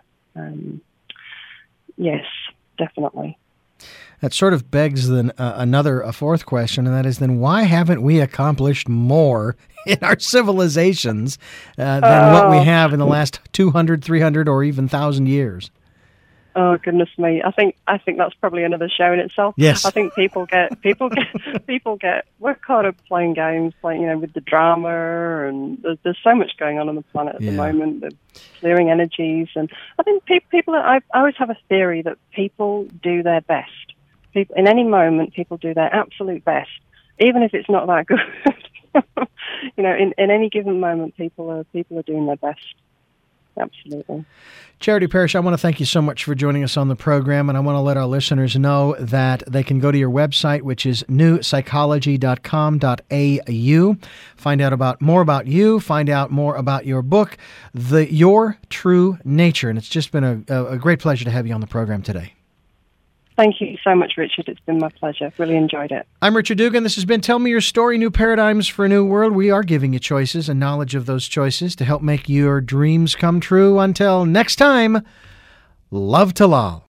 Yes, definitely. That sort of begs then a fourth question, and that is then why haven't we accomplished more in our civilizations than what we have in the last 200, 300, or even 1,000 years? Oh goodness me! I think that's probably another show in itself. Yes. I think people get we're caught up playing games, with the drama, and there's so much going on the planet at the moment. The clearing energies, and I think people. I always have a theory that people do their best. People in any moment, people do their absolute best, even if it's not that good. In any given moment, people are doing their best. Absolutely. Charity Parrish, I want to thank you so much for joining us on the program, and I want to let our listeners know that they can go to your website, which is newpsychology.com.au, find out more about you, find out more about your book, Your True Nature, and it's just been a great pleasure to have you on the program today. Thank you so much, Richard. It's been my pleasure. Really enjoyed it. I'm Richard Dugan. This has been Tell Me Your Story, New Paradigms for a New World. We are giving you choices and knowledge of those choices to help make your dreams come true. Until next time, love to Lal.